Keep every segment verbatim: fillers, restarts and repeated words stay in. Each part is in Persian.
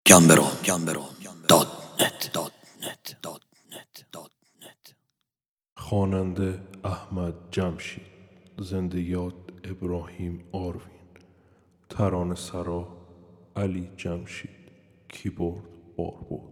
گمبرو دات نت خواننده احمد جمشید، زندگیات ابراهیم آروین، ترانه سرا علی جمشید، کیبورد باربود.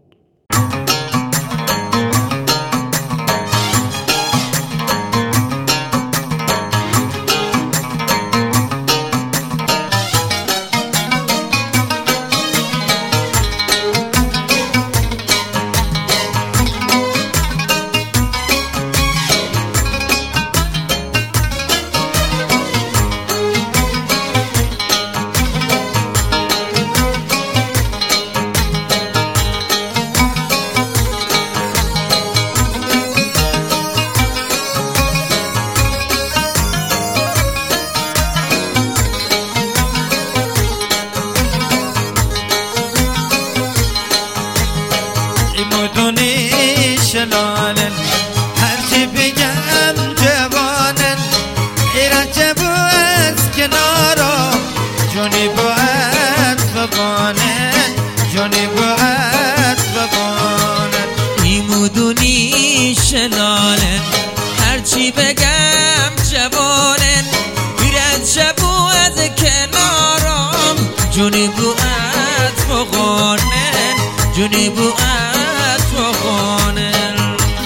مدونی شلالن هرچی بگم جوانن ایران بو از کنارا جونی بو از ببانن جونی بو از ببانن ای مدونی شلالن هرچی بگم جوانن ایران بو از کنارا جونی بو از ببانن جونی بو از ببانن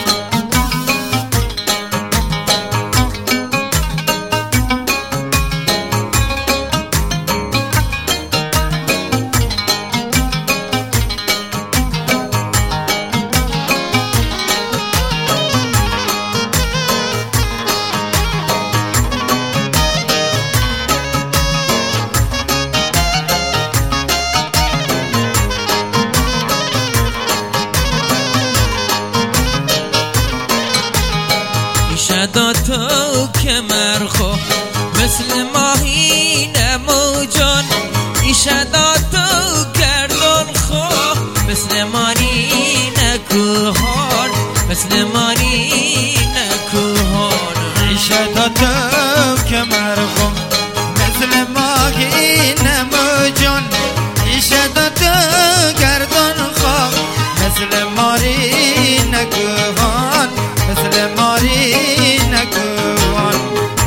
شدا تو که مرخو مثل ماهی نموجان ایشدا تو گردون خو مثل مانی نکوهان مثل مانی نکوهان ایشدا تو که مرخو مثل ماهی نموجان ایشدا تو گردون خو مثل مانی نکوهان مثل ماری نکوان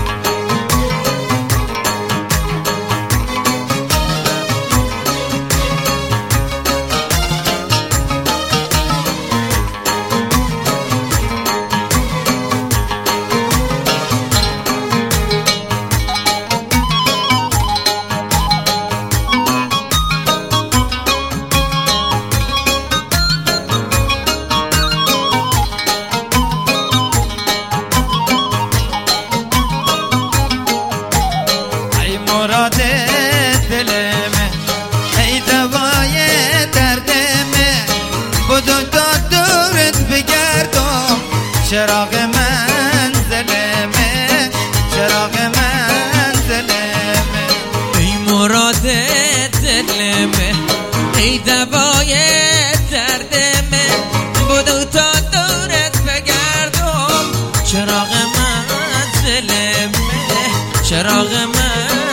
مراد دل میں ای دوای درد میں بدو تا دورت بگردم چراغ منزل میں چراغ منزل میں ای مراد دل میں ای دوای درد میں بدو تا دورت بگردم چراغ منزل میں چراغ منزل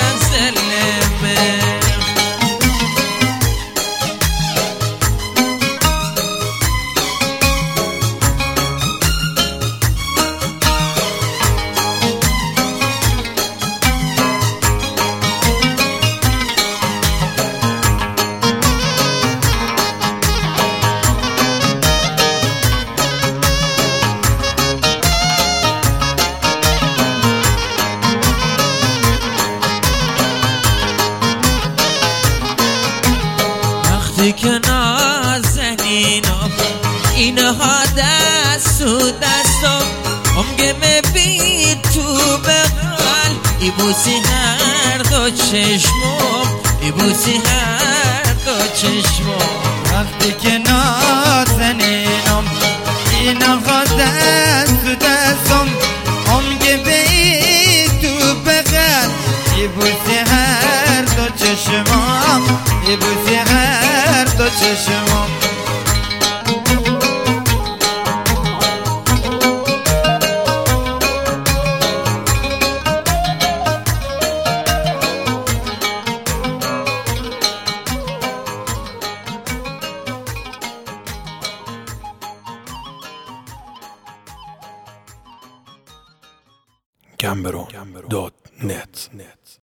که نازنینم اینها دست و دستم امگه بی تو بغل ای بوسی هر دو چشمم ای بوسی هر دو چشمم وقتی که نازنینم اینها دست و دستم امگه بی تو بغل ای بوسی هر دو چشمم ای بوسی هر دو چشمم گمبرون دات نت